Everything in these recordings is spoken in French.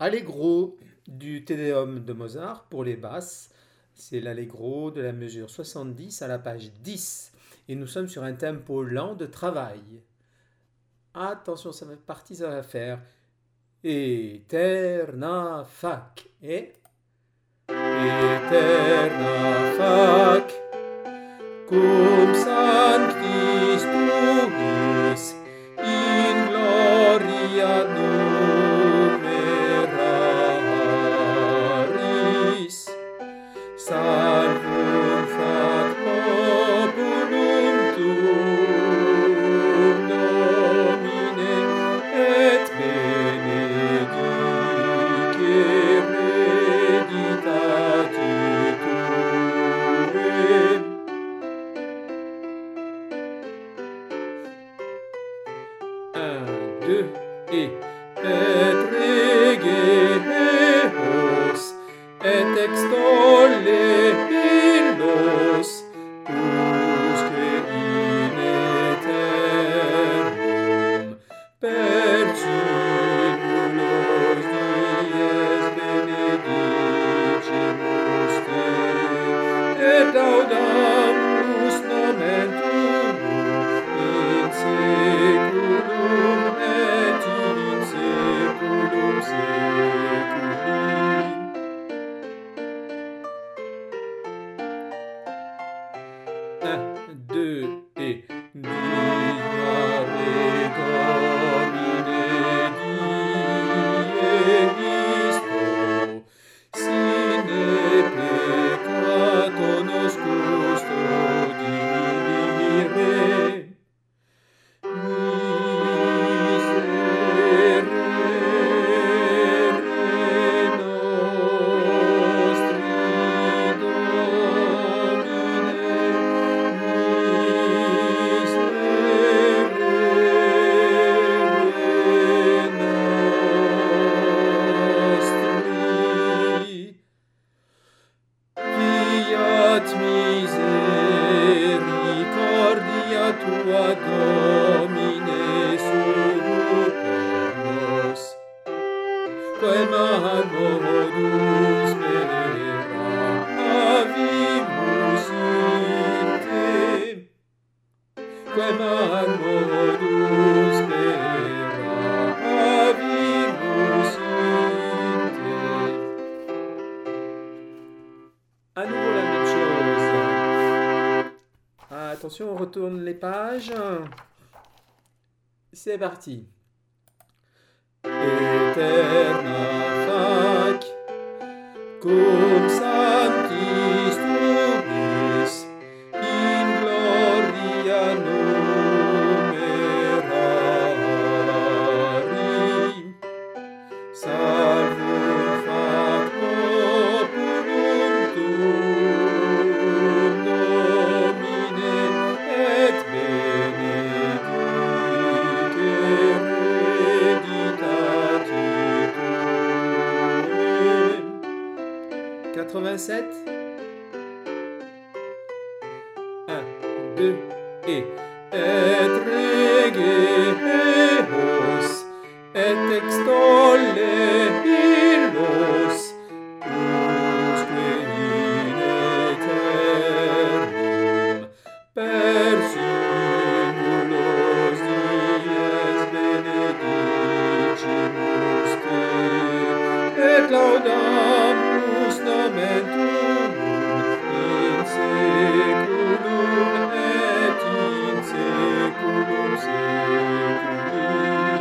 Allegro du Te Deum de Mozart pour les basses. C'est l'allegro de la mesure 70 à la page 10. Et nous sommes sur un tempo lent de travail. Attention, ça va faire Eterna fac. Et Eterna fac. Cum sanctis tuis in gloria numeraris. Salvum fac populum tuum Domine et benedicere reditati tuem. Un, deux, et regeos et extolle illos usque in aeternum per cimulos dies benedicemus te et laudamus nomen tuum in seculum et in seculum seculi. Un, deux, et Dignare Domine dievisto, sine peccato nos custodire. Miserere nostri Domine, fiat misericordia tua Domine super nos, quem ad modus speravimus in te, quem ad modus speravimus in te. À nouveau la même chose. Attention, on retourne les pages. C'est parti. Eterna fac, cum sanctis tuis in gloria numerari. Salvum fac populum tuum Domine et benedicere reditati tuem. 87. 1, 2, et regeos et extolle illos usque in aeternum per simulos dies benedicemus te et laudamus nomen tuum in seculum et in seculum seculi.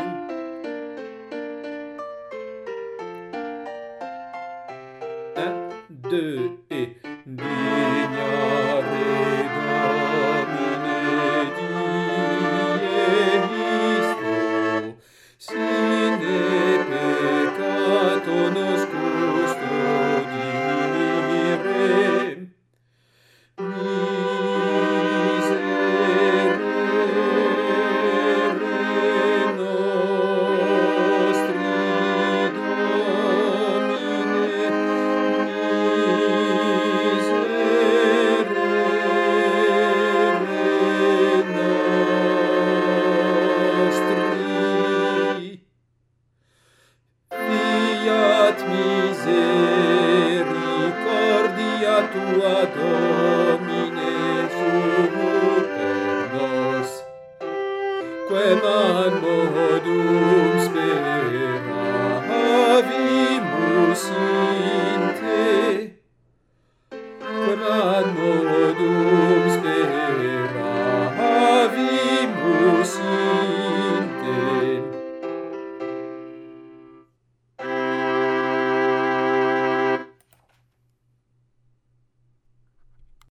Un, deux, et Dignare Domine dievisto, sine peccato nos custodire. Miserere nostri Domine, miserere misericordia tua